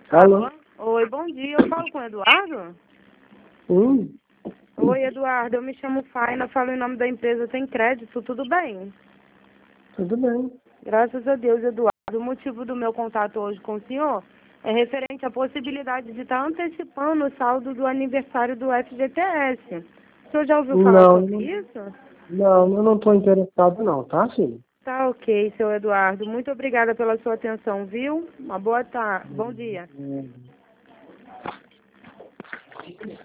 Alô? Oi, bom dia. Eu falo com o Eduardo? Oi, Eduardo. Eu me chamo Faina, falo em nome da empresa Tem Crédito. Tudo bem? Tudo bem. Graças a Deus, Eduardo. O motivo do meu contato hoje com o senhor é referente à possibilidade de estar antecipando o saldo do aniversário do FGTS. O senhor já ouviu falar sobre isso? Não, eu não estou interessado não, tá, filho? Tá ok, seu Eduardo. Muito obrigada pela sua atenção, viu? Uma boa tarde. Bom dia.